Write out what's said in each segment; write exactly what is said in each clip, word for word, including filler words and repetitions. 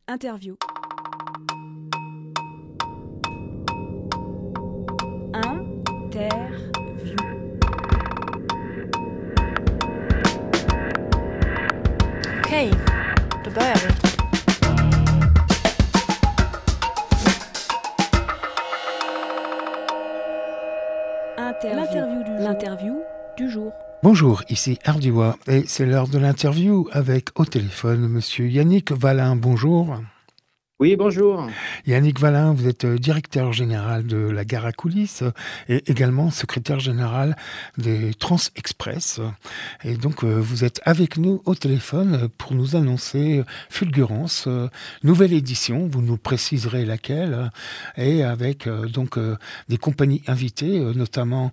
Interview. Interview. Okej, då börjar vi. Interview. L'interview du jour. Bonjour, ici Ardiwa et c'est l'heure de l'interview avec au téléphone Monsieur Yannick Valin. Bonjour. Oui, bonjour. Yannick Valin, vous êtes directeur général de la Gare à Coulisses et également secrétaire général des Trans-Express. Et donc, vous êtes avec nous au téléphone pour nous annoncer Fulgurance, nouvelle édition, vous nous préciserez laquelle, et avec donc des compagnies invitées, notamment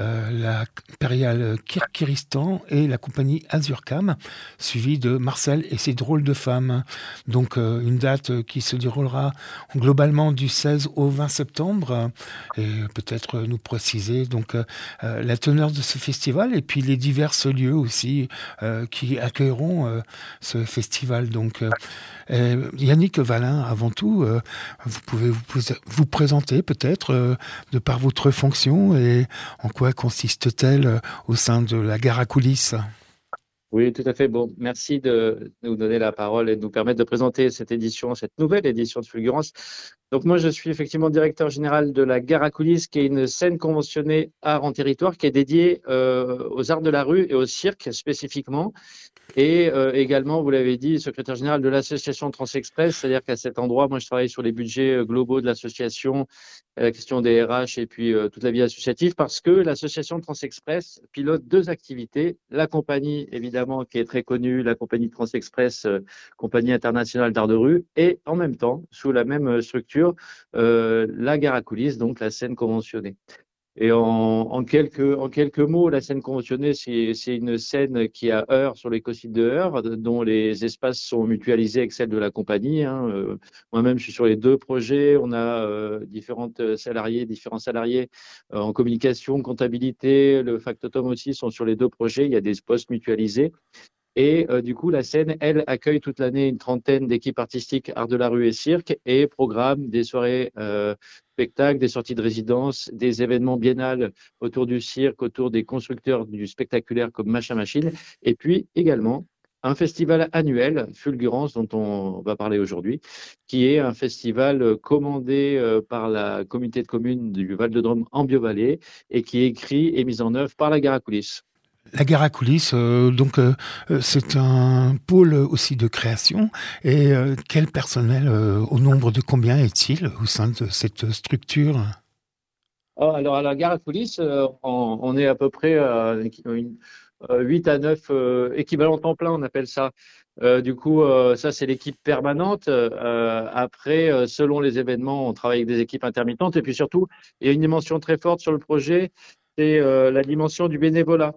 la Impériale Kirkiristan et la compagnie Azurcam, suivie de Marcel et ses drôles de femmes. Donc, une date qui se déroulera globalement du seize au vingt septembre, et peut-être nous préciser donc euh, la teneur de ce festival et puis les divers lieux aussi euh, qui accueilleront euh, ce festival. Donc euh, Yannick Valin, avant tout, euh, vous pouvez vous, vous présenter peut-être euh, de par votre fonction et en quoi consiste-t-elle euh, au sein de la Gare à Coulisses? Oui, tout à fait. Bon, merci de nous donner la parole et de nous permettre de présenter cette édition, cette nouvelle édition de Fulgurance. Donc moi, je suis effectivement directeur général de la Gare à Coulisses, qui est une scène conventionnée art en territoire, qui est dédiée euh, aux arts de la rue et au cirque spécifiquement. Et euh, également, vous l'avez dit, secrétaire général de l'association Trans-Express, c'est-à-dire qu'à cet endroit, moi, je travaille sur les budgets globaux de l'association, la question des R H et puis euh, toute la vie associative, parce que l'association Trans-Express pilote deux activités. La compagnie, évidemment, qui est très connue, la compagnie Trans-Express, euh, compagnie internationale d'art de rue, et en même temps, sous la même structure, euh, la Gare à Coulisses, donc la scène conventionnée. Et en, en, quelques, en quelques mots, la scène conventionnée, c'est, c'est une scène qui a heure sur l'écosite de Heure, dont les espaces sont mutualisés avec celles de la compagnie. Hein. Euh, moi-même, je suis sur les deux projets. On a euh, différentes salariés, différents salariés euh, en communication, comptabilité. Le factotum aussi sont sur les deux projets. Il y a des postes mutualisés. Et euh, du coup, la scène, elle, accueille toute l'année une trentaine d'équipes artistiques art de la rue et cirque et programme des soirées euh, spectacles, des sorties de résidence, des événements biennales autour du cirque, autour des constructeurs du spectaculaire comme Machin Machine. Et puis également un festival annuel, Fulgurance, dont on va parler aujourd'hui, qui est un festival commandé euh, par la communauté de communes du Val-de-Drôme en Biovallée et qui est écrit et mis en œuvre par la Gare à Coulisses. La Gare à Coulisses, euh, donc euh, c'est un pôle aussi de création. Et euh, quel personnel, euh, au nombre de combien est-il au sein de cette structure? Oh, alors à la Gare à Coulisses, euh, on, on est à peu près euh, une, euh, huit à neuf euh, équivalents temps plein, on appelle ça. Euh, du coup, euh, ça c'est l'équipe permanente. Euh, après, euh, selon les événements, on travaille avec des équipes intermittentes. Et puis surtout, il y a une dimension très forte sur le projet, c'est euh, la dimension du bénévolat.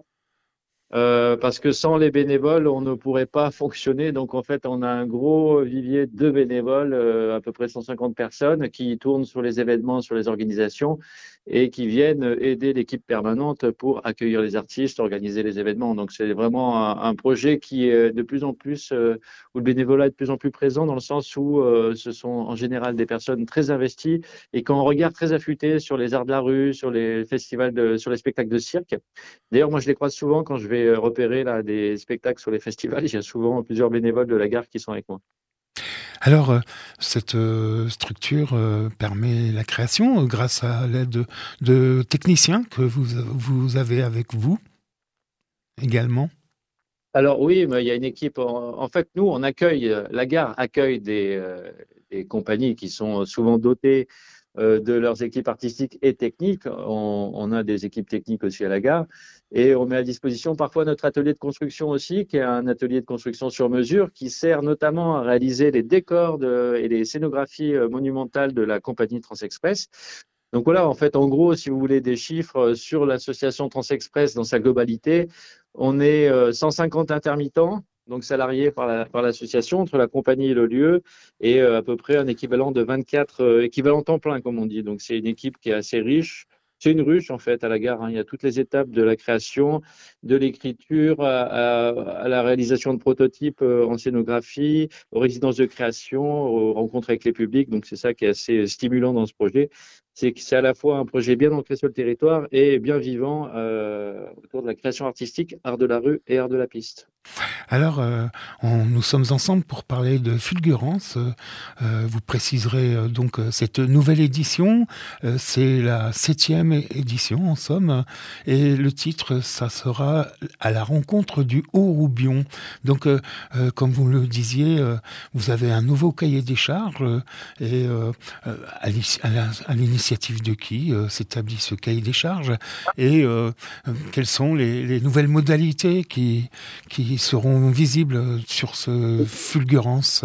Euh, parce que sans les bénévoles, on ne pourrait pas fonctionner. Donc, en fait, on a un gros vivier de bénévoles, euh, à peu près cent cinquante personnes, qui tournent sur les événements, sur les organisations et qui viennent aider l'équipe permanente pour accueillir les artistes, organiser les événements. Donc, c'est vraiment un, un projet qui est de plus en plus, euh, où le bénévolat est de plus en plus présent, dans le sens où euh, ce sont en général des personnes très investies et qui ont un regard très affûté sur les arts de la rue, sur les festivals, de, sur les spectacles de cirque. D'ailleurs, moi, je les croise souvent quand je vais repérer là, des spectacles sur les festivals. Il y a souvent plusieurs bénévoles de la gare qui sont avec moi. Alors, euh, cette euh, structure euh, permet la création euh, grâce à l'aide de, de techniciens que vous, vous avez avec vous également. Alors oui, mais il y a une équipe. En, en fait, nous, on accueille, la gare accueille des, euh, des compagnies qui sont souvent dotées euh, de leurs équipes artistiques et techniques. On, on a des équipes techniques aussi à la gare. Et on met à disposition parfois notre atelier de construction aussi, qui est un atelier de construction sur mesure, qui sert notamment à réaliser les décors de, et les scénographies monumentales de la compagnie Trans-Express. Donc voilà, en fait, en gros, si vous voulez des chiffres sur l'association Trans-Express dans sa globalité, on est cent cinquante intermittents, donc salariés par, la, par l'association, entre la compagnie et le lieu, et à peu près un équivalent de vingt-quatre, euh, équivalent temps plein, comme on dit. Donc c'est une équipe qui est assez riche, C'est une ruche en fait à la gare, hein. Il y a toutes les étapes de la création, de l'écriture, à, à- à la réalisation de prototypes euh, en scénographie, aux résidences de création, aux rencontres avec les publics. Donc c'est ça qui est assez stimulant dans ce projet. C'est que c'est à la fois un projet bien ancré sur le territoire et bien vivant euh, autour de la création artistique, art de la rue et art de la piste. Alors, euh, on- nous sommes ensemble pour parler de Fulgurance. Euh, euh, vous préciserez euh, donc euh, cette nouvelle édition. Euh, c'est la septième é- édition en somme. Et le titre, ça sera à la rencontre du Haut-Roubion. Donc, euh, euh, comme vous le disiez, euh, vous avez un nouveau cahier des charges. euh, et euh, euh, à l'is- à la- à l'initiative de qui euh, s'établit ce cahier des charges? Et euh, euh, quelles sont les, les nouvelles modalités qui qui seront visibles sur ce Fulgurance.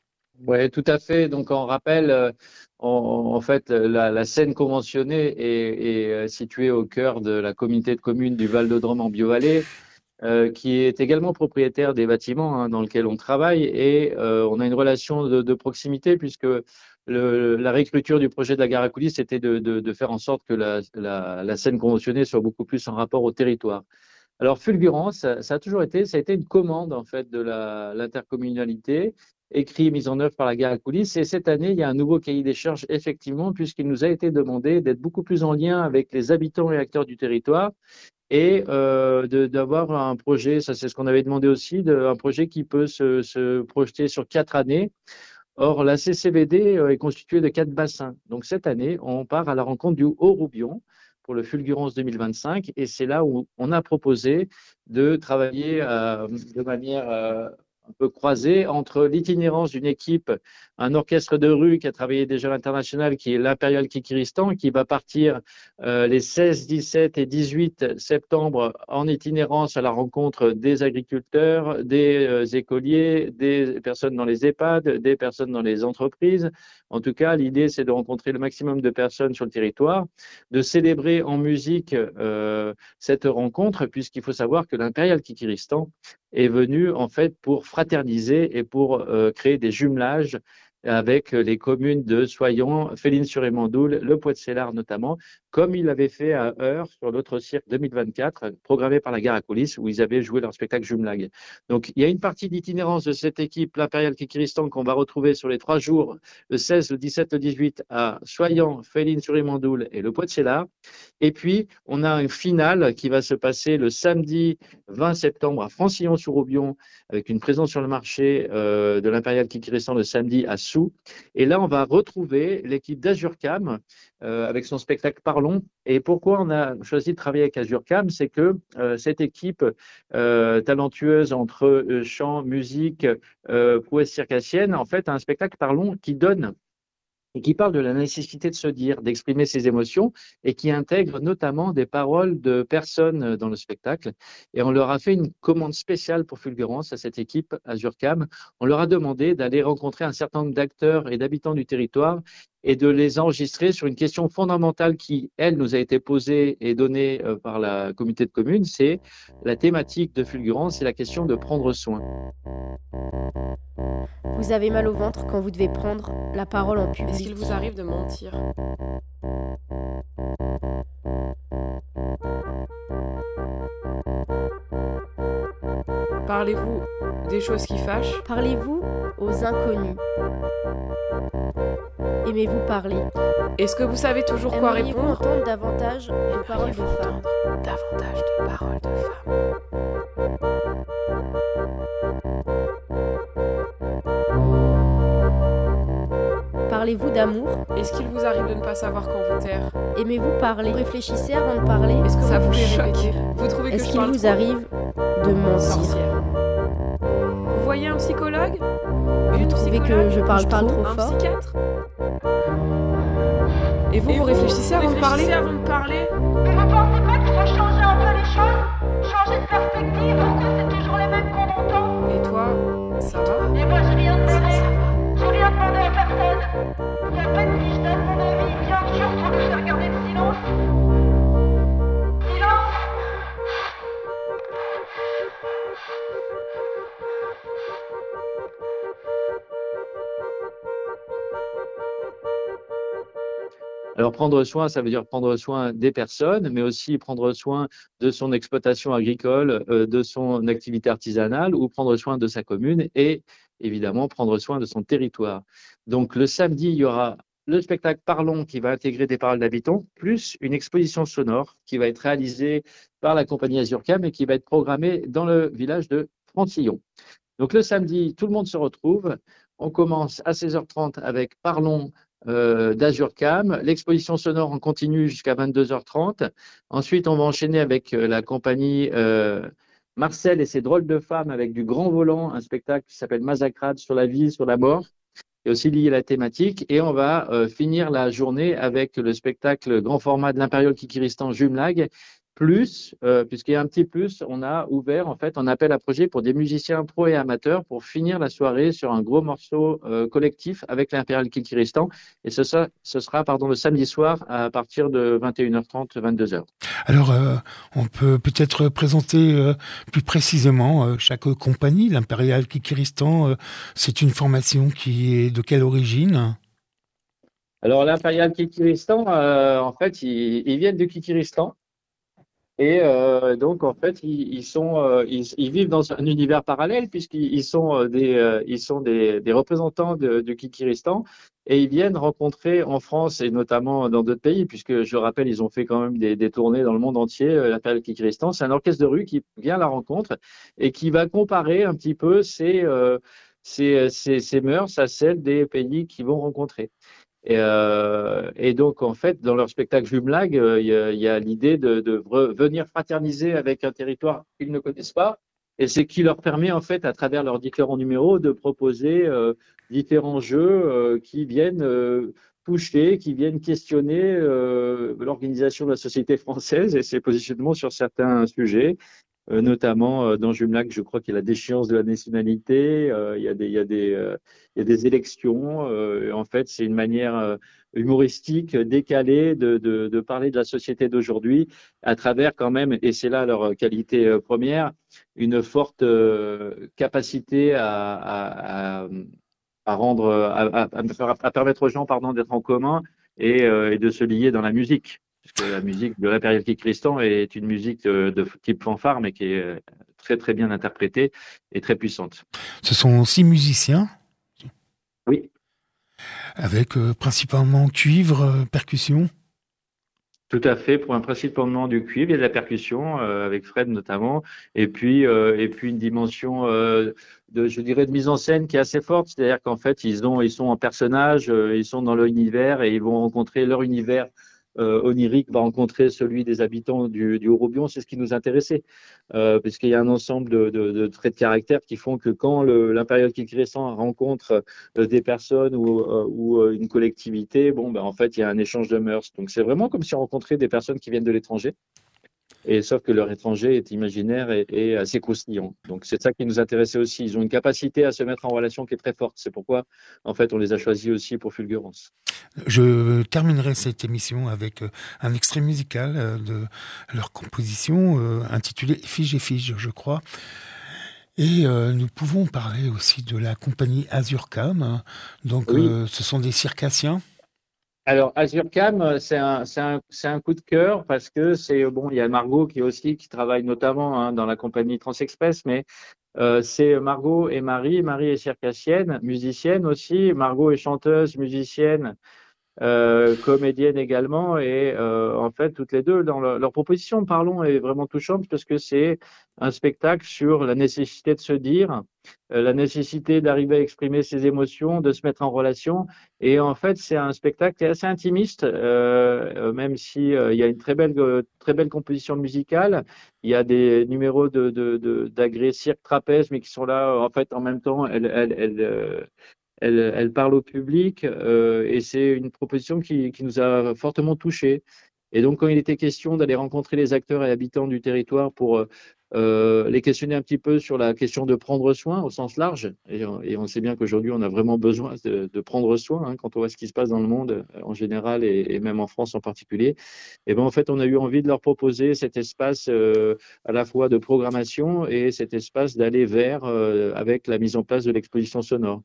Oui, tout à fait. Donc, on rappelle, euh, en, en fait, la, la scène conventionnée est, est, euh, située au cœur de la communauté de communes du Val de Drôme en Biovallée, euh, qui est également propriétaire des bâtiments hein, dans lesquels on travaille. Et euh, on a une relation de, de proximité puisque le, la réécriture du projet de la gare à coulisses, c'était de, de, de faire en sorte que la, la, la scène conventionnée soit beaucoup plus en rapport au territoire. Alors, Fulgurance, ça, ça a toujours été, ça a été une commande en fait de la- l'intercommunalité, écrit, mise en œuvre par la gare à coulisses. Et cette année, il y a un nouveau cahier des charges, effectivement, puisqu'il nous a été demandé d'être beaucoup plus en lien avec les habitants et acteurs du territoire et euh, de- d'avoir un projet, ça c'est ce qu'on avait demandé aussi, de, un projet qui peut se, se projeter sur quatre années. Or, la C C V D euh, est constituée de quatre bassins. Donc, cette année, on part à la rencontre du Haut-Roubion pour le Fulgurance deux mille vingt-cinq. Et c'est là où on a proposé de travailler euh, de manière euh, un peu croisée entre l'itinérance d'une équipe, un orchestre de rue qui a travaillé déjà à l'international, qui est l'Impérial Kikiristan, qui va partir euh, les seize, dix-sept et dix-huit septembre en itinérance à la rencontre des agriculteurs, des euh, écoliers, des personnes dans les EHPAD, des personnes dans les entreprises. En tout cas, l'idée, c'est de rencontrer le maximum de personnes sur le territoire, de célébrer en musique euh, cette rencontre, puisqu'il faut savoir que l'Impérial Kikiristan est venu en fait pour fraterniser et pour euh, créer des jumelages avec les communes de Soyons, Féline-sur-Émandoul, le Poids-de-Célard notamment, comme ils l'avaient fait à Heure sur l'autre cirque deux mille vingt-quatre, programmé par la gare à coulisses, où ils avaient joué leur spectacle Jumelag. Donc il y a une partie d'itinérance de cette équipe, l'Impérial Kikiristan, qu'on va retrouver sur les trois jours, le seize, le dix-sept, le dix-huit, à Soyons, Féline-sur-Émandoul et le Poids-de-Célard. Et puis, on a un final qui va se passer le samedi vingt septembre à Francillon-sur-Aubion, avec une présence sur le marché euh, de l'Impérial Kikiristan le samedi à Soux. Et là, on va retrouver l'équipe d'Azurcam euh, avec son spectacle Parlons. Et pourquoi on a choisi de travailler avec Azurcam, c'est que euh, cette équipe euh, talentueuse entre euh, chant, musique, euh, prouesse circassienne, en fait, a un spectacle Parlons qui donne et qui parle de la nécessité de se dire, d'exprimer ses émotions, et qui intègre notamment des paroles de personnes dans le spectacle. Et on leur a fait une commande spéciale pour Fulgurance à cette équipe Azurcam. On leur a demandé d'aller rencontrer un certain nombre d'acteurs et d'habitants du territoire et de les enregistrer sur une question fondamentale qui, elle, nous a été posée et donnée euh, par la communauté de communes, c'est la thématique de Fulgurance, c'est la question de prendre soin. Vous avez mal au ventre quand vous devez prendre la parole en public. Est-ce qu'il vous arrive de mentir? Parlez-vous des choses qui fâchent? Parlez-vous aux inconnus? Aimez-vous parler? Est-ce que vous savez toujours quoi Aimeriez-vous répondre? entendre davantage de paroles de Aimeriez-vous femmes? entendre davantage de paroles de femmes? Parlez-vous d'amour? Est-ce qu'il vous arrive de ne pas savoir quand vous taire? Aimez-vous parler? Vous réfléchissez avant de parler? Est-ce que Ça vous vous pouvez choque? répéter? Vous trouvez que Est-ce je qu'il parle vous trop? arrive de mentir? Sorcière. Vous voyez un psychologue? Vous Une trouvez que psychologue? je parle Je trop Un fort? psychiatre? Et vous, vous réfléchissez avant de parler? avant de parler? Mais vous pensez pas qu'il faut changer un peu les choses? Changer de perspective? Pourquoi c'est toujours les mêmes qu'on entend? Et toi, ça va? Et moi j'ai rien Ça, demandé. ça va. J'ai rien demandé à personne. C'est à peine si je donne mon avis. Bien sûr, faut que je vais garder le silence. Silence! Alors, prendre soin, ça veut dire prendre soin des personnes, mais aussi prendre soin de son exploitation agricole, euh, de son activité artisanale ou prendre soin de sa commune et évidemment prendre soin de son territoire. Donc, le samedi, il y aura le spectacle Parlons qui va intégrer des paroles d'habitants, plus une exposition sonore qui va être réalisée par la compagnie Azurcam et qui va être programmée dans le village de Francillon. Donc, le samedi, tout le monde se retrouve. On commence à seize heures trente avec Parlons euh, d'Azurcam. L'exposition sonore en continue jusqu'à vingt-deux heures trente. Ensuite, on va enchaîner avec euh, la compagnie euh, Marcel et ses drôles de femmes avec du grand volant, un spectacle qui s'appelle Massacrade sur la vie, sur la mort, et aussi lié à la thématique. Et on va euh, finir la journée avec le spectacle grand format de l'Impérial Kikiristan Jumelag. Plus, euh, puisqu'il y a un petit plus, on a ouvert en fait un appel à projet pour des musiciens pro et amateurs pour finir la soirée sur un gros morceau euh, collectif avec l'Impérial Kikiristan. Et ce, sera, ce sera pardon, le samedi soir à partir de vingt et une heures trente, vingt-deux heures. Alors, euh, on peut peut-être présenter euh, plus précisément euh, chaque compagnie. L'Impérial Kikiristan, euh, c'est une formation qui est de quelle origine ? Alors, l'Impérial Kikiristan, euh, en fait, ils, ils viennent du Kikiristan. Et euh, donc, en fait, ils, ils sont, euh, ils, ils vivent dans un univers parallèle puisqu'ils ils sont euh, des, euh, ils sont des, des représentants de, du Kikiristan et ils viennent rencontrer en France et notamment dans d'autres pays, puisque je rappelle, ils ont fait quand même des, des tournées dans le monde entier. Euh, L'Impérial Kikiristan, c'est un orchestre de rue qui vient à la rencontre et qui va comparer un petit peu ces, euh, ces, ces, ces mœurs à celles des pays qu'ils vont rencontrer. Et, euh, et donc, en fait, dans leur spectacle Jumelag, euh, il y a, il y a l'idée de, de venir fraterniser avec un territoire qu'ils ne connaissent pas. Et c'est qui leur permet, en fait, à travers leurs différents numéros, de proposer euh, différents jeux euh, qui viennent euh, toucher, qui viennent questionner euh, l'organisation de la société française et ses positionnements sur certains sujets. Euh, notamment euh, dans Jumelag, je crois qu'il y a la déchéance de la nationalité, euh, il y a des, il y a des, euh, il y a des élections. Euh, en fait, c'est une manière euh, humoristique, décalée de, de, de parler de la société d'aujourd'hui à travers quand même, et c'est là leur qualité euh, première, une forte euh, capacité à, à, à, à rendre, à, à, à permettre aux gens, pardon, d'être en commun et, euh, et de se lier dans la musique. Parce que la musique de l'Impérial Kikiristan est une musique de, de type fanfare, mais qui est très très bien interprétée et très puissante. Ce sont six musiciens ? Oui. Avec euh, principalement cuivre, euh, percussion ? Tout à fait, pour un principalement du cuivre, il y a de la percussion, euh, avec Fred notamment, et puis, euh, et puis une dimension euh, de, je dirais, de mise en scène qui est assez forte, c'est-à-dire qu'en fait, ils, ont, ils sont en personnage, euh, ils sont dans leur univers et ils vont rencontrer leur univers. Euh, onirique va rencontrer celui des habitants du, du Haut-Roubion, c'est ce qui nous intéressait, euh, puisqu'il y a un ensemble de, de, de traits de caractère qui font que quand l'Impérial Kikiristan rencontre euh, des personnes ou, euh, ou euh, une collectivité, bon, ben, en fait, il y a un échange de mœurs. Donc, c'est vraiment comme si on rencontrait des personnes qui viennent de l'étranger. Et sauf que leur étranger est imaginaire et, et assez croustillant. Donc c'est ça qui nous intéressait aussi. Ils ont une capacité à se mettre en relation qui est très forte. C'est pourquoi, en fait, on les a choisis aussi pour Fulgurance. Je terminerai cette émission avec un extrait musical de leur composition euh, intitulée Fige et Fige, je crois. Et euh, nous pouvons parler aussi de la compagnie Azurcam. Donc oui. euh, ce sont des circassiens. Alors, Azurcam, c'est un, c'est un, c'est un coup de cœur parce que c'est, bon, il y a Margot qui aussi, qui travaille notamment hein, dans la compagnie Transexpress, mais euh, c'est Margot et Marie. Marie est circassienne, musicienne aussi. Margot est chanteuse, musicienne, euh, comédienne également. Et euh, en fait, toutes les deux, dans leur, leur proposition, Parlons, est vraiment touchante parce que c'est un spectacle sur la nécessité de se dire, euh, la nécessité d'arriver à exprimer ses émotions, de se mettre en relation. Et en fait, c'est un spectacle qui est assez intimiste, euh, même si euh, il y a une très belle, euh, très belle composition musicale. Il y a des numéros de, de, de, d'agré cirque trapèze, mais qui sont là, en fait, en même temps, elles, elles, elles, euh, elle, elle parle au public euh, et c'est une proposition qui, qui nous a fortement touchés. Et donc, quand il était question d'aller rencontrer les acteurs et habitants du territoire pour euh, les questionner un petit peu sur la question de prendre soin au sens large, et, et on sait bien qu'aujourd'hui, on a vraiment besoin de, de prendre soin hein, quand on voit ce qui se passe dans le monde en général et, et même en France en particulier. Et ben en fait, on a eu envie de leur proposer cet espace euh, à la fois de programmation et cet espace d'aller vers euh, avec la mise en place de l'exposition sonore,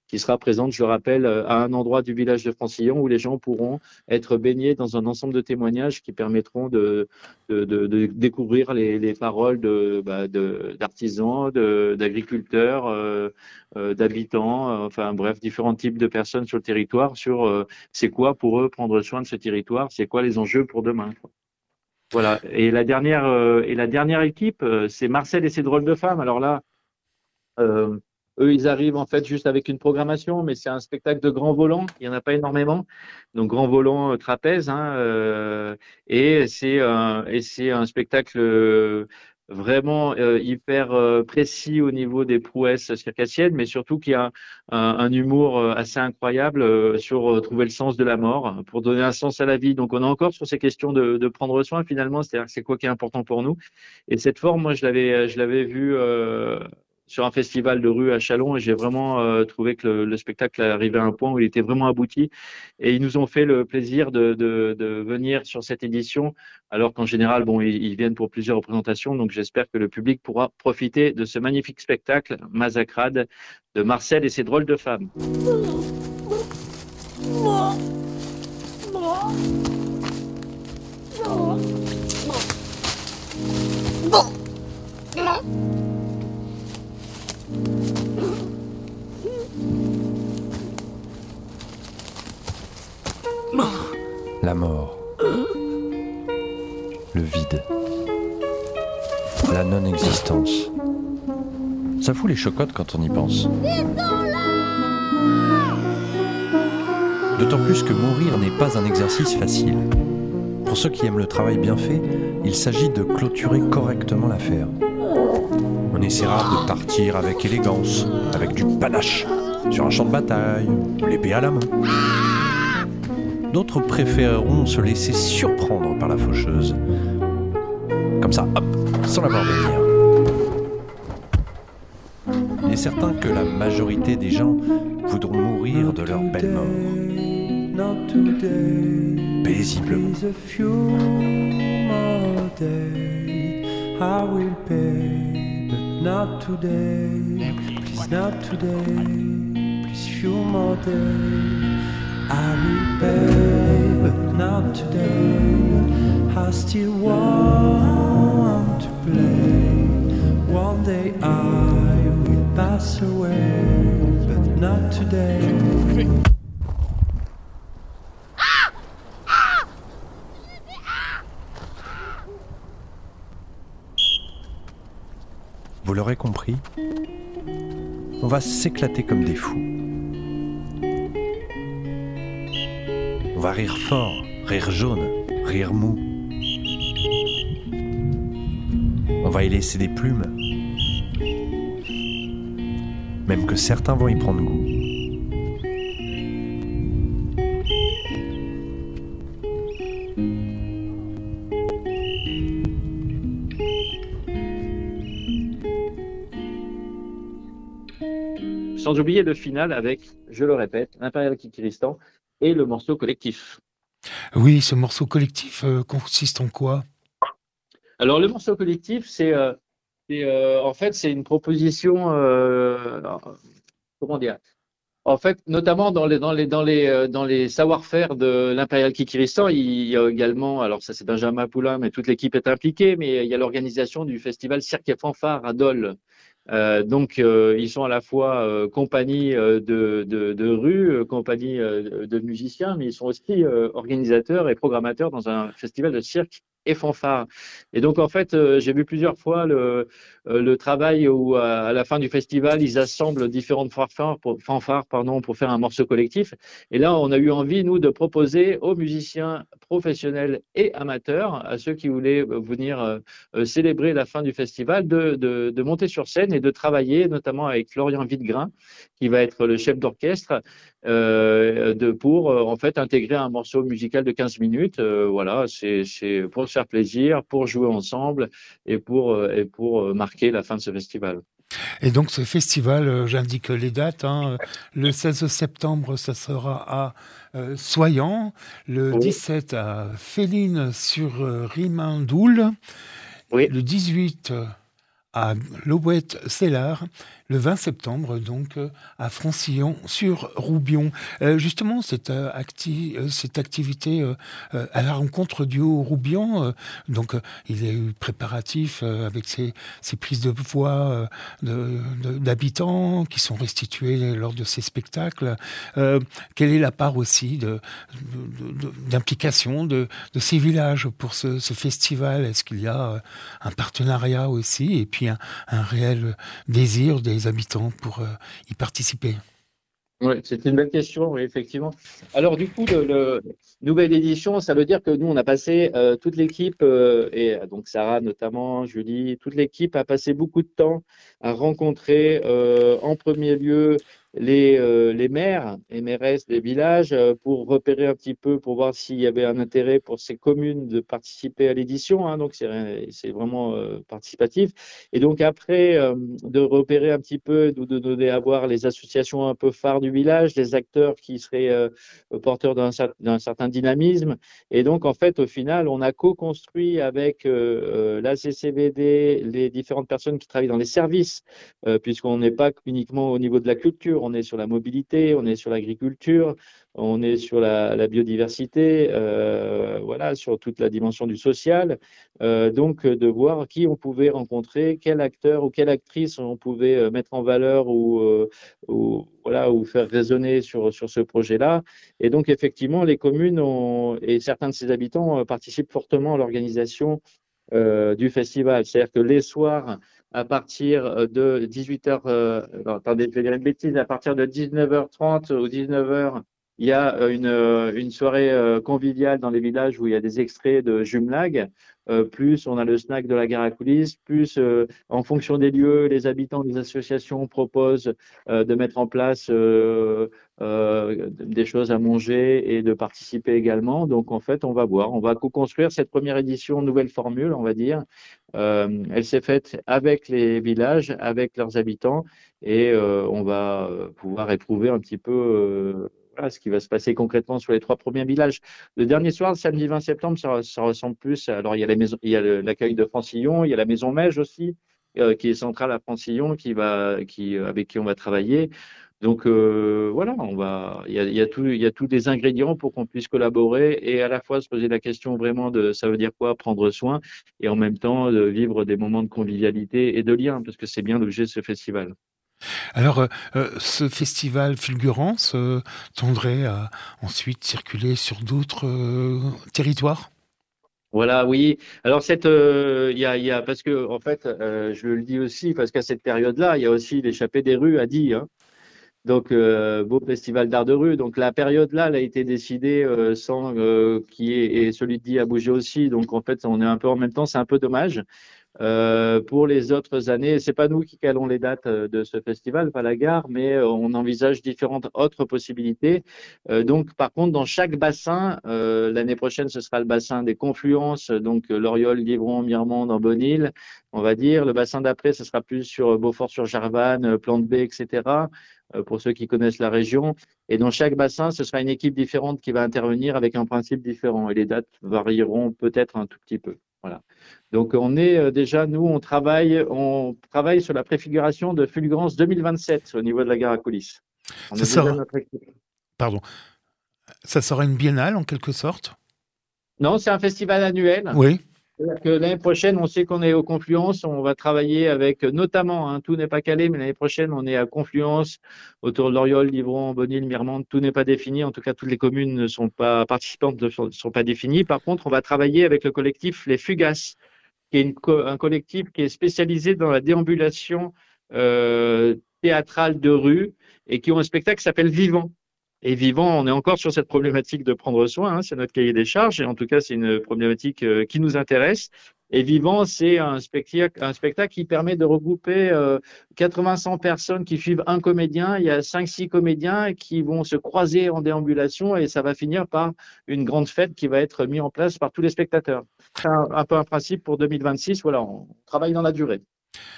qui sera présente, je le rappelle, à un endroit du village de Francillon où les gens pourront être baignés dans un ensemble de témoignages qui permettront de, de, de, de découvrir les, les paroles de, bah, de, d'artisans, de, d'agriculteurs, euh, euh, d'habitants, euh, enfin bref, différents types de personnes sur le territoire sur euh, c'est quoi pour eux prendre soin de ce territoire, c'est quoi les enjeux pour demain, quoi. Voilà. Et la dernière, euh, et la dernière équipe, euh, c'est Marcel et ses drôles de femmes. Alors là, euh, eux, ils arrivent en fait juste avec une programmation, mais c'est un spectacle de grand volant. Il n'y en a pas énormément. Donc, grand volant euh, trapèze. Hein, euh, et c'est un, et c'est un spectacle euh, vraiment euh, hyper euh, précis au niveau des prouesses circassiennes, mais surtout qui a un, un, un humour euh, assez incroyable euh, sur euh, trouver le sens de la mort, pour donner un sens à la vie. Donc, on est encore sur ces questions de, de prendre soin finalement, c'est-à-dire que c'est quoi qui est important pour nous. Et cette forme, moi, je l'avais, je l'avais vue euh, sur un festival de rue à Châlons et j'ai vraiment euh, trouvé que le, le spectacle arrivait à un point où il était vraiment abouti. Et ils nous ont fait le plaisir de, de, de venir sur cette édition, alors qu'en général, bon, ils, ils viennent pour plusieurs représentations. Donc j'espère que le public pourra profiter de ce magnifique spectacle, Massacrade, de Marcel et ses drôles de femmes. La mort, le vide, la non-existence. Ça fout les chocottes quand on y pense. D'autant plus que mourir n'est pas un exercice facile. Pour ceux qui aiment le travail bien fait, il s'agit de clôturer correctement l'affaire. On essaiera de partir avec élégance, avec du panache, sur un champ de bataille, l'épée à la main. D'autres préféreront se laisser surprendre par la faucheuse. Comme ça, hop, sans la voir venir. Il est certain que la majorité des gens voudront mourir de leur belle mort. Paisiblement. I will pay, but not today. I still want to play. One day I will pass away, but not today. Vous l'aurez compris, on va s'éclater comme des fous. On va rire fort, rire jaune, rire mou. On va y laisser des plumes. Même que certains vont y prendre goût. Sans oublier le final avec, je le répète, l'Impérial Kikiristan et le morceau collectif. Oui, ce morceau collectif euh, consiste en quoi? Alors, le morceau collectif, c'est, euh, c'est euh, en fait, c'est une proposition, euh, comment dire? En fait, notamment dans les, dans les, dans les, dans les savoir-faire de l'Impérial Kikiristan, il y a également, alors ça c'est Benjamin Poulain, mais toute l'équipe est impliquée, mais il y a l'organisation du festival Cirque et Fanfare à Dole. Euh, donc, euh, ils sont à la fois euh, compagnie euh, de, de, de rue, euh, compagnie euh, de musiciens, mais ils sont aussi euh, organisateurs et programmateurs dans un festival de cirque et fanfare. Et donc, en fait, euh, j'ai vu plusieurs fois le, euh, le travail où, à, à la fin du festival, ils assemblent différentes fanfares, pour, fanfares pardon, pour faire un morceau collectif. Et là, on a eu envie, nous, de proposer aux musiciens professionnels et amateurs, à ceux qui voulaient venir euh, célébrer la fin du festival, de, de, de monter sur scène et de travailler, notamment avec Florian Videgrin, qui va être le chef d'orchestre, euh, de, pour euh, en fait intégrer un morceau musical de quinze minutes. Euh, voilà, c'est, c'est pour se faire plaisir, pour jouer ensemble et pour, euh, et pour euh, marquer la fin de ce festival. Et donc ce festival, euh, j'indique les dates, hein, le seize septembre, ça sera à euh, Soyans, le oui. dix-sept à Féline-sur-Rimindoul, oui. le dix-huit à Lobouette-Cellard, le vingt septembre, donc, euh, à Francillon-sur-Roubion. Euh, justement, cette, euh, acti- euh, cette activité euh, euh, à la rencontre du Haut-Roubion, euh, donc, euh, il y a eu préparatif euh, avec ces, ces prises de voix euh, de, de- d'habitants qui sont restituées lors de ces spectacles. Euh, quelle est la part aussi de, de- de- d'implication de, de ces villages pour ce, ce festival? Est-ce qu'il y a euh, un partenariat aussi et puis un, un réel désir des habitants pour euh, y participer? Oui, c'est une belle question, oui, effectivement. Alors, du coup, le, le- nouvelle édition, ça veut dire que nous, on a passé, euh, toute l'équipe, euh, et euh, donc Sarah notamment, Julie, toute l'équipe a passé beaucoup de temps à rencontrer euh, en premier lieu les, euh, les maires et mairesses des villages euh, pour repérer un petit peu, pour voir s'il y avait un intérêt pour ces communes de participer à l'édition. Hein, donc, c'est c'est vraiment euh, participatif. Et donc après, euh, de repérer un petit peu, de, de donner à voir les associations un peu phares du village, les acteurs qui seraient euh, porteurs d'un cer- d'un certain dynamisme. Et donc en fait, au final, on a co-construit avec euh, euh, la C C V D, les différentes personnes qui travaillent dans les services, euh, puisqu'on n'est pas uniquement au niveau de la culture, on est sur la mobilité, on est sur l'agriculture, on est sur la, la biodiversité, euh, voilà, sur toute la dimension du social. Euh, donc, euh, de voir qui on pouvait rencontrer, quel acteur ou quelle actrice on pouvait euh, mettre en valeur ou, euh, ou, voilà, ou faire résonner sur, sur ce projet-là. Et donc, effectivement, les communes ont, et certains de ses habitants euh, participent fortement à l'organisation euh, du festival. C'est-à-dire que les soirs, à partir de dix-huit heures, euh, non, attendez, je vais dire une bêtise, à partir de dix-neuf heures trente ou dix-neuf heures, il y a euh, une, euh, une soirée euh, conviviale dans les villages où il y a des extraits de jumelage. Euh, plus on a le snack de la gare à coulisses, plus euh, en fonction des lieux, les habitants des associations proposent euh, de mettre en place euh, euh, des choses à manger et de participer également. Donc en fait, on va voir, on va co-construire cette première édition, nouvelle formule, on va dire. Euh, elle s'est faite avec les villages, avec leurs habitants, et euh, on va euh, pouvoir éprouver un petit peu euh, voilà, ce qui va se passer concrètement sur les trois premiers villages. Le dernier soir, le samedi vingt septembre, ça, ça ressemble plus. Alors, il y a la maison, il y a le- l'accueil de Francillon, il y a la maison Meige aussi, euh, qui est centrale à Francillon, qui va, qui, euh, avec qui on va travailler. Donc euh, voilà, on va, il y a, il y a tout, il y a tous des ingrédients pour qu'on puisse collaborer et à la fois se poser la question vraiment de ça veut dire quoi prendre soin et en même temps de vivre des moments de convivialité et de lien parce que c'est bien l'objet de ce festival. Alors, euh, euh, ce festival Fulgurance euh, tendrait à ensuite circuler sur d'autres euh, territoires? Voilà, oui. Alors cette, euh, il y a, il y a, parce que en fait, euh, je le dis aussi parce qu'à cette période-là, il y a aussi l'échappée des rues à Die, hein. Donc, euh, beau festival d'art de rue. Donc, la période là, elle a été décidée euh, sans euh, qui est et celui de Die a bougé aussi. Donc, en fait, on est un peu en même temps. C'est un peu dommage. Euh, pour les autres années, c'est pas nous qui calons les dates euh, de ce festival, pas la gare, mais euh, on envisage différentes autres possibilités. Euh, donc, par contre, dans chaque bassin, euh, l'année prochaine, ce sera le bassin des confluences, donc euh, Loriol, Livron, Mirmande, Ambonil, on va dire. Le bassin d'après, ce sera plus sur Beaufort-sur-Jarvanne, euh, Plante B, et cetera. euh, Pour ceux qui connaissent la région. Et dans chaque bassin, ce sera une équipe différente qui va intervenir avec un principe différent. Et les dates varieront peut-être un tout petit peu. Voilà. Donc on est euh, déjà, nous, on travaille, on travaille sur la préfiguration de Fulgurance deux mille vingt-sept au niveau de la gare à coulisses. On Ça a déjà sera, notre équipe. pardon, ça sera une biennale en quelque sorte? Non, c'est un festival annuel. Oui. C'est-à-dire que l'année prochaine, on sait qu'on est aux Confluences, on va travailler avec euh, notamment, hein, tout n'est pas calé, mais l'année prochaine, on est à Confluence, autour de Loriol, Livron, Bonil, Mirmande, tout n'est pas défini. En tout cas, toutes les communes ne sont pas participantes, ne sont, sont pas définies. Par contre, on va travailler avec le collectif Les Fugaces, qui est une co- un collectif qui est spécialisé dans la déambulation euh, théâtrale de rue et qui ont un spectacle qui s'appelle Vivant. Et Vivant, on est encore sur cette problématique de prendre soin, hein, c'est notre cahier des charges, et en tout cas, c'est une problématique euh, qui nous intéresse. Et Vivant, c'est un spectacle, un spectacle qui permet de regrouper euh, quatre-vingts à cent personnes qui suivent un comédien. Il y a cinq six comédiens qui vont se croiser en déambulation et ça va finir par une grande fête qui va être mise en place par tous les spectateurs. C'est un, un peu un principe pour deux mille vingt-six. Voilà, on travaille dans la durée.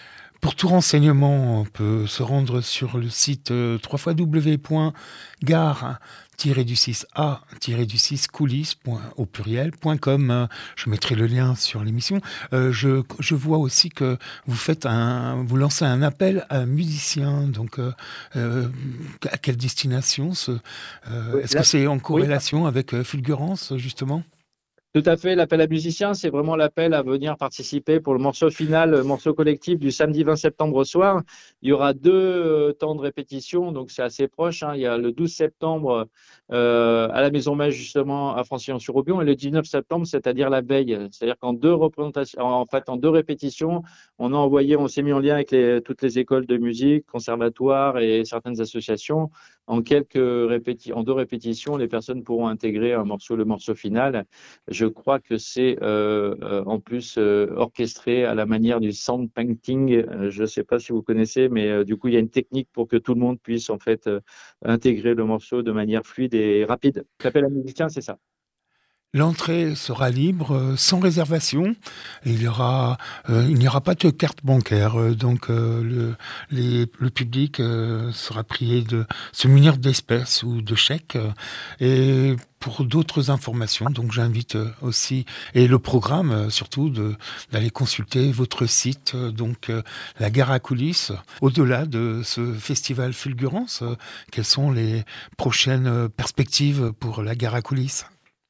Pour tout renseignement, on peut se rendre sur le site euh, w w w point gare tiret du six a tiret du six coulisses au pluriel point com. Je mettrai le lien sur l'émission. Euh, je, je vois aussi que vous faites un, vous lancez un appel à musiciens. Donc, euh, euh, à quelle destination ce, euh, Oui, Est-ce là- que c'est en oui. corrélation avec euh, Fulgurance, justement? Tout à fait, l'appel à musiciens, c'est vraiment l'appel à venir participer pour le morceau final, le morceau collectif du samedi vingt septembre au soir. Il y aura deux euh, temps de répétition, donc c'est assez proche, hein. Il y a le douze septembre euh, à la Maison Messe, justement, à Francillon-sur-Roubion, et le dix-neuf septembre, c'est-à-dire la veille. C'est-à-dire qu'en deux représentations, en fait, en deux répétitions, on a envoyé, on s'est mis en lien avec les, toutes les écoles de musique, conservatoires et certaines associations. En quelques répéti- en deux répétitions, les personnes pourront intégrer un morceau, le morceau final. Je crois que c'est euh, euh, en plus euh, orchestré à la manière du sound painting. Euh, je ne sais pas si vous connaissez, mais euh, du coup, il y a une technique pour que tout le monde puisse en fait euh, intégrer le morceau de manière fluide et rapide. L'appel à musicien, c'est ça. L'entrée sera libre, euh, sans réservation. Et il y aura, euh, il n'y aura pas de carte bancaire, euh, donc euh, le, les, le public euh, sera prié de se munir d'espèces ou de chèques. euh, Et pour d'autres informations, donc j'invite euh, aussi, et le programme euh, surtout, de, d'aller consulter votre site, euh, donc euh, la Gare à coulisses. Au-delà de ce festival Fulgurance, euh, quelles sont les prochaines euh, perspectives pour la Gare à coulisses?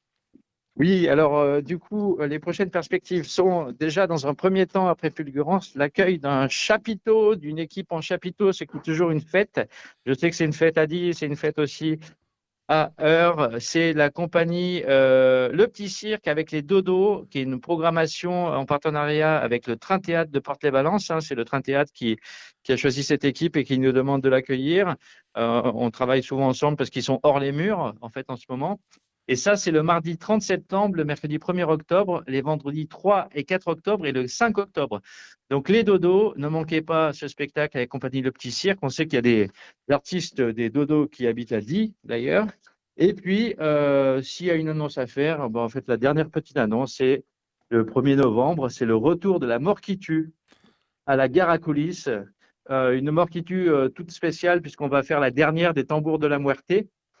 Oui, alors euh, du coup, euh, les prochaines perspectives sont déjà dans un premier temps, après Fulgurance, l'accueil d'un chapiteau, d'une équipe en chapiteau, c'est toujours une fête. Je sais que c'est une fête à Die, c'est une fête aussi à Heure. C'est la compagnie euh, Le Petit Cirque avec les Dodos, qui est une programmation en partenariat avec le Train Théâtre de Porte-les-Valences. Hein. C'est le Train Théâtre qui, qui a choisi cette équipe et qui nous demande de l'accueillir. Euh, on travaille souvent ensemble parce qu'ils sont hors les murs, en fait, en ce moment. Et ça, c'est le mardi trente septembre, le mercredi premier octobre, les vendredis trois et quatre octobre et le cinq octobre. Donc, les dodos, ne manquez pas ce spectacle avec compagnie Le Petit Cirque. On sait qu'il y a des artistes, des dodos qui habitent à Die, d'ailleurs. Et puis, euh, s'il y a une annonce à faire, ben, en fait, la dernière petite annonce, c'est le premier novembre, c'est le retour de la mort qui tue à la Gare à coulisses. Euh, une mort qui tue euh, toute spéciale, puisqu'on va faire la dernière des tambours de la Muerte.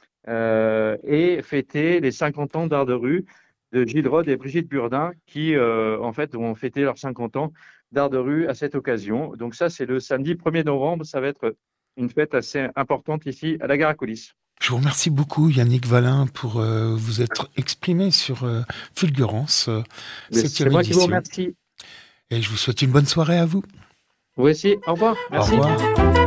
Euh, et fêter les cinquante ans d'art de rue de Gilles Rode et Brigitte Burdin qui, euh, en fait, ont fêté leurs cinquante ans d'art de rue à cette occasion. Donc ça, c'est le samedi premier novembre. Ça va être une fête assez importante ici à la Gare à coulisses. Je vous remercie beaucoup, Yannick Valin, pour euh, vous être exprimé sur euh, Fulgurance, euh, C'est moi qui vous remercie. Et je vous souhaite une bonne soirée à vous. Vous aussi. Au revoir. Merci. Au revoir.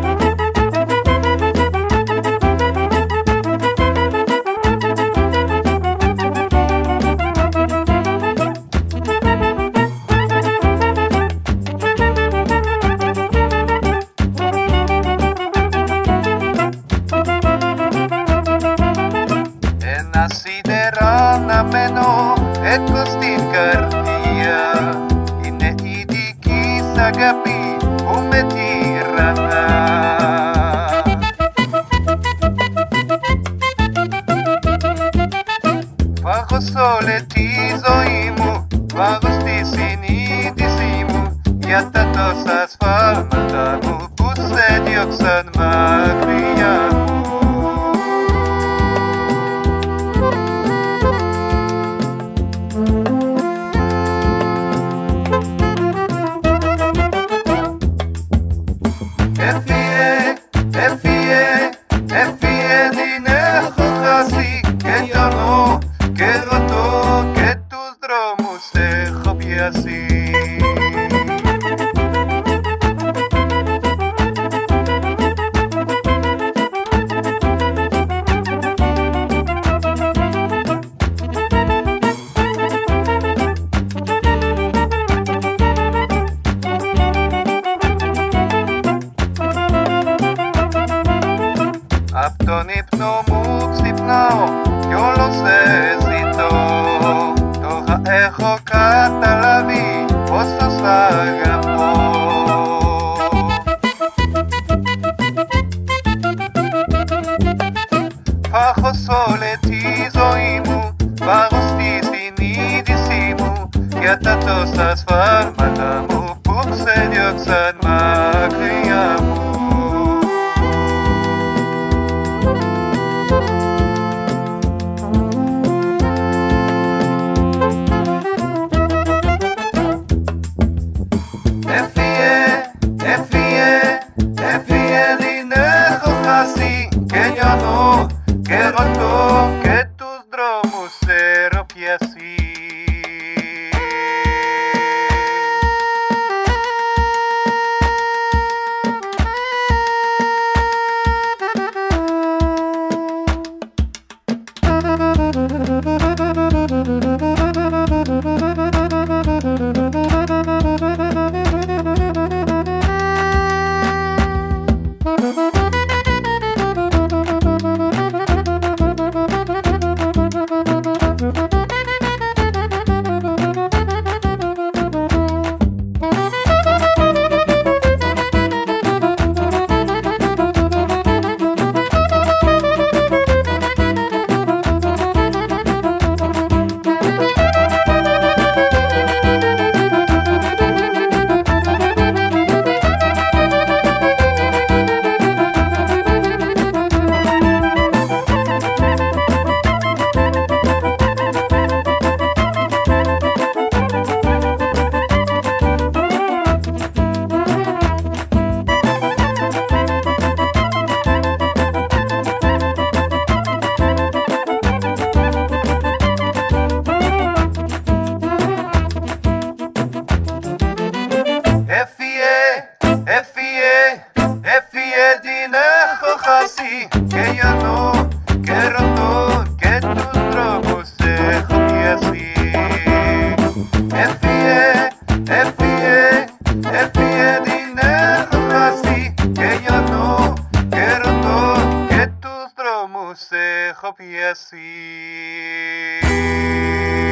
Meno et costin cardia in idiki sagapi umetirana Fago sole tizoimu Fago stisini disimu Yatatos asfalmatamu Pusse dioksan magriamu Yatatos asfalmatamu, pukse dioksan ma έχω πιάσει.